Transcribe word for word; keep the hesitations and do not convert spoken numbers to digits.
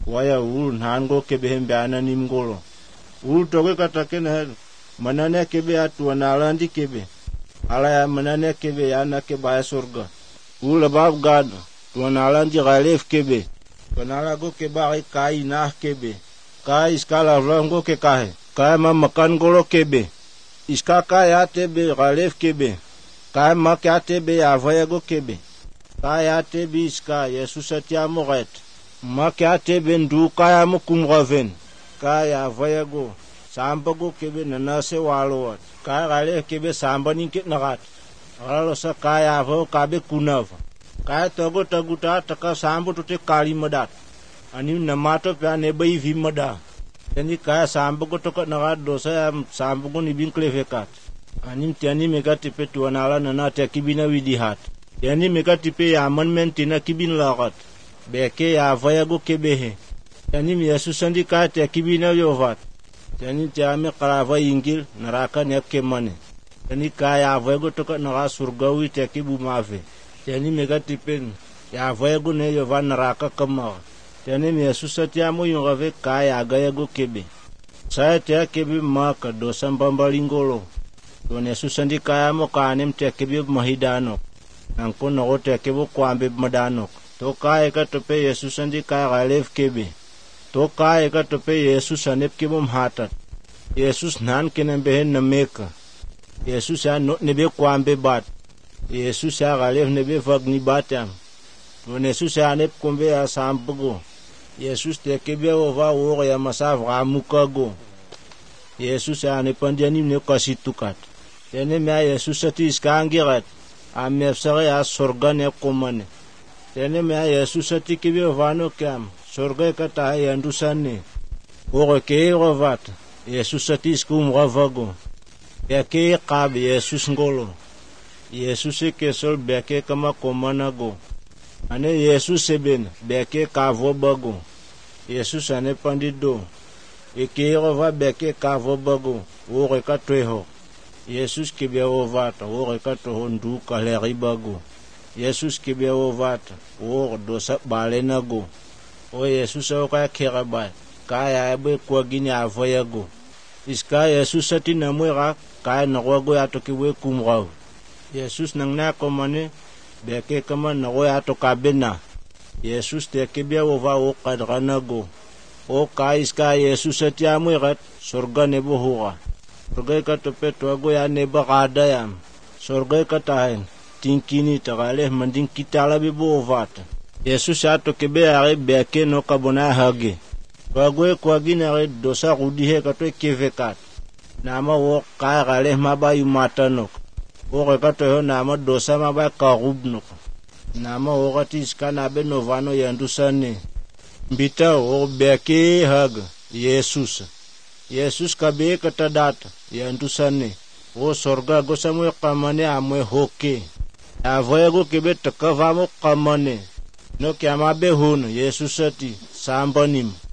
waya ul nango kebe hembeana nimgolo ul toge katake na manane kebe atu nalandi kebe ala ya manane kebe yana ke baya surga ul bab gad tu nalandi galef kebe kanala go ke ba kai nah kebe kai skala rango ke kahe kai ma makan golo kebe iska kai ate be galef kebe kai ma ke ate be avaya go kebe kai ate be iska yesus atia moret ma ke ate be ndu kai mo kumraven kai avaya go samba go kebe nana se walowat kai galef kebe samba ni ke nagat alo sa kai avo kabe kunav kai togo taguta taka sambu tute kali madat ani namato pa ne bai vi mada ani kai sambu go toka nagat dosa sambu go ni bin klevekat ani tiani mega tipe tuanala nana te kibina widihat yani mega tipe ya amendment na kibin lagat beke ya vaya go kebehe yani mi yesus andi kai te kibina yovat yani tiame qarava ingil naraka ne kemane yani kai ya vaya go toka naga surgawi te kibu mave yani mega tipen ya vaya go ne yovan naraka kama yani mi yesus atiamo yongave kai agaya go kebe saya te kebe maka dosa mbambalingolo don yesus andi kai mo kanem te kebe mahidano angko no te kebe kwambe madano to kai ka to pe yesus andi kai galef kebe to kai ka to pe yesus anep kebe mhatat yesus nan kenen behen nameka yesus ya no nebe kwambe bat yesus ya galef nebe fagni batam don yesus ya anep kombe ya sambugo yesus te kebe ova wo ya masaf ramukago yesus ya anep andiani ne kasitukat tene me yesus ati skangirat amefsare ya sorgan e komane tene me yesus ati kebe vano kam sorga kata ya ndusane wo ke rovat yesus ati skum ravago ya ke qab yesus ngolo yesus ke sol beke kama komana go ane yesus eben beke kavo bago yesus ane pandido eke rova beke kavo bago wo ka tweho yesus kebe ovata wo ka to hondu kaleri bago yesus kebe ovata wo dosa balena go o yesus o ka kheraba kaya be ko gini avoya go iska yesus ati namwera kaya no go ya to kiwe kumraw yesus nang na komane beke kama no ya to kabena yesus te kebe ova o qadrana go o ka iska yesus ati amwera sorga ne bohura sorga ka to petwa go ya ne bagada yam sorga ka tahen tinkini tagale mandin kitala be bovata yesus ato kebe are beke no kabona hage bagwe kwa gina re dosa rudihe ka to kevekat nama wo ka gale mabayu matano wo ka to nama dosa mabayu karubno nama wo katis kana be novano yandusane mbita wo beke hage yesus yesus kabe katadat yandusane wo sorga go samwe kamane amwe hoke avoyego kebe takavamo kamane no kiama be hun yesus ati sambanim